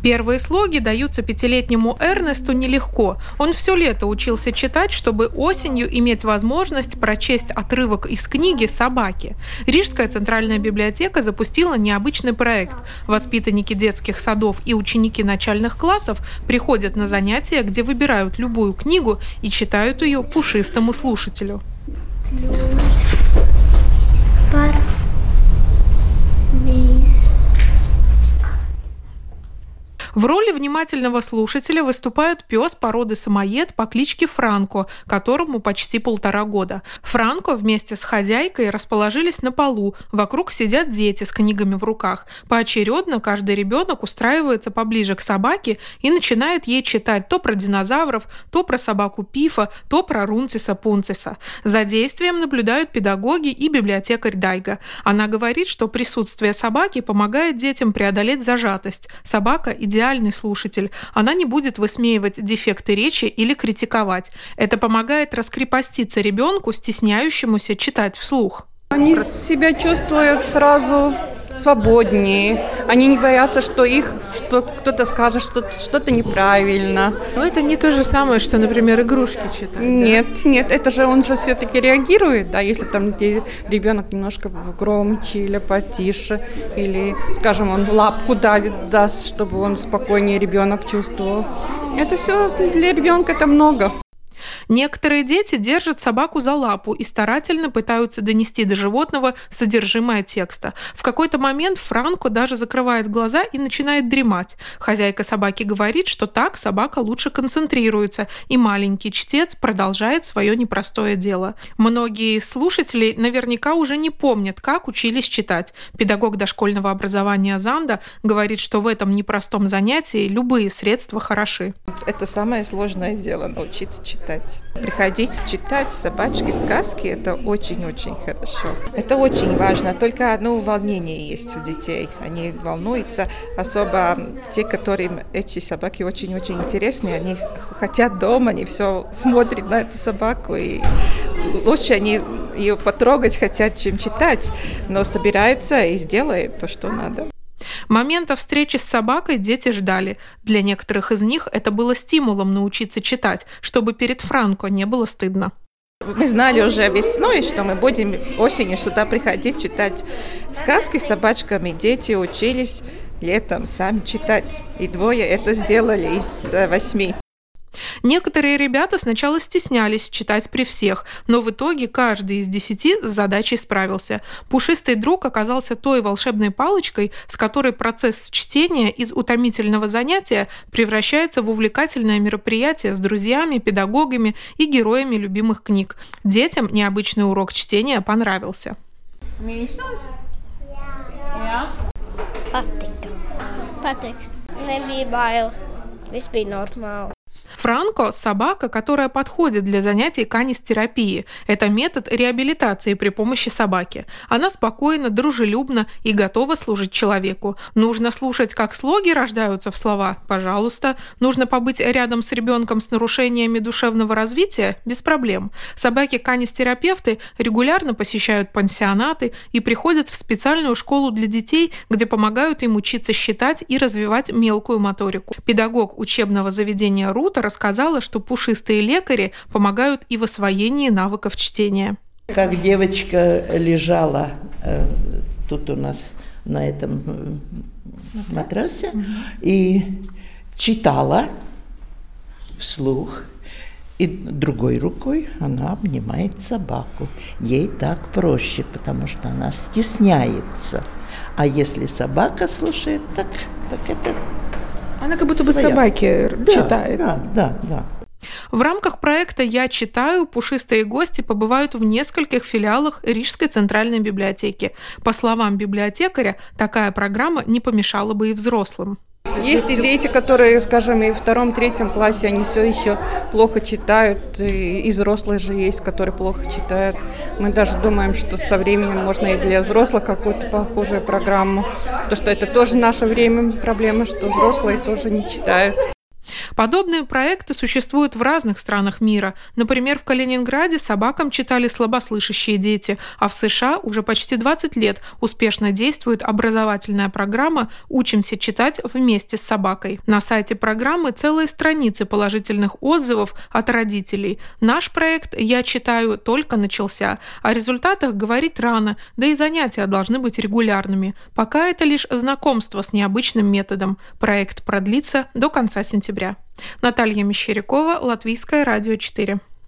Первые слоги даются 5-летнему Эрнесту нелегко. Он все лето учился читать, чтобы осенью иметь возможность прочесть отрывок из книги «Собаки». Рижская центральная библиотека запустила необычный проект. Воспитанники детских садов и ученики начальных классов приходят на занятия, где выбирают любую книгу и читают ее пушистому слушателю. В роли внимательного слушателя выступает пес породы самоед по кличке Франко, которому почти 1,5 года. Франко вместе с хозяйкой расположились на полу. Вокруг сидят дети с книгами в руках. Поочередно каждый ребенок устраивается поближе к собаке и начинает ей читать то про динозавров, то про собаку Пифа, то про Рунтиса Пунтиса. За действием наблюдают педагоги и библиотекарь Дайга. Она говорит, что присутствие собаки помогает детям преодолеть зажатость. Собака – идеальный слушатель. Она не будет высмеивать дефекты речи или критиковать. Это помогает раскрепоститься ребенку, стесняющемуся читать вслух. Они себя чувствуют сразу свободнее. Они не боятся, что их кто-то скажет, что что-то неправильно. Но это не то же самое, что, например, игрушки читать. Нет, это же он же все-таки реагирует, да, если там ребенок немножко громче или потише, или, скажем, он лапку даст, чтобы он спокойнее ребенок чувствовал. Это все для ребенка это много. Некоторые дети держат собаку за лапу и старательно пытаются донести до животного содержимое текста. В какой-то момент Франко даже закрывает глаза и начинает дремать. Хозяйка собаки говорит, что так собака лучше концентрируется, и маленький чтец продолжает свое непростое дело. Многие из слушателей наверняка уже не помнят, как учились читать. Педагог дошкольного образования Занда говорит, что в этом непростом занятии любые средства хороши. Это самое сложное дело – научиться читать. Приходить читать собачьи сказки – это очень-очень хорошо. Это очень важно. Только одно волнение есть у детей. Они волнуются. Особо те, которым эти собаки очень-очень интересны. Они хотят дома, они все смотрят на эту собаку. И лучше они ее потрогать хотят, чем читать. Но собираются и сделают то, что надо. Момента встречи с собакой дети ждали. Для некоторых из них это было стимулом научиться читать, чтобы перед Франко не было стыдно. Мы знали уже весной, что мы будем осенью сюда приходить читать сказки с собачками. Дети учились летом сами читать. И 2 это сделали из 8. Некоторые ребята сначала стеснялись читать при всех, но в итоге каждый из 10 с задачей справился. Пушистый друг оказался той волшебной палочкой, с которой процесс чтения из утомительного занятия превращается в увлекательное мероприятие с друзьями, педагогами и героями любимых книг. Детям необычный урок чтения понравился. Patiks. Nebija bail. Viss bija normāli. Франко – собака, которая подходит для занятий канистерапии. Это метод реабилитации при помощи собаки. Она спокойна, дружелюбна и готова служить человеку. Нужно слушать, как слоги рождаются в слова? Пожалуйста. Нужно побыть рядом с ребенком с нарушениями душевного развития? Без проблем. Собаки-канистерапевты регулярно посещают пансионаты и приходят в специальную школу для детей, где помогают им учиться считать и развивать мелкую моторику. Педагог учебного заведения Рута рассказала, что пушистые лекари помогают и в освоении навыков чтения. Как девочка лежала тут у нас на этом матрасе и читала вслух, и другой рукой она обнимает собаку. Ей так проще, потому что она стесняется. А если собака слушает, так это... Она как будто бы собаки читает. Да. В рамках проекта «Я читаю» пушистые гости побывают в нескольких филиалах Рижской центральной библиотеки. По словам библиотекаря, такая программа не помешала бы и взрослым. Есть и дети, которые, скажем, и в 2-3 классе, они все еще плохо читают, и взрослые же есть, которые плохо читают. Мы даже думаем, что со временем можно и для взрослых какую-то похожую программу, потому что это тоже наше время проблема, что взрослые тоже не читают. Подобные проекты существуют в разных странах мира. Например, в Калининграде собакам читали слабослышащие дети, а в США уже почти 20 лет успешно действует образовательная программа «Учимся читать вместе с собакой». На сайте программы целые страницы положительных отзывов от родителей. Наш проект «Я читаю» только начался. О результатах говорить рано, да и занятия должны быть регулярными. Пока это лишь знакомство с необычным методом. Проект продлится до конца сентября. Наталья Мещерякова, Латвийское радио 4.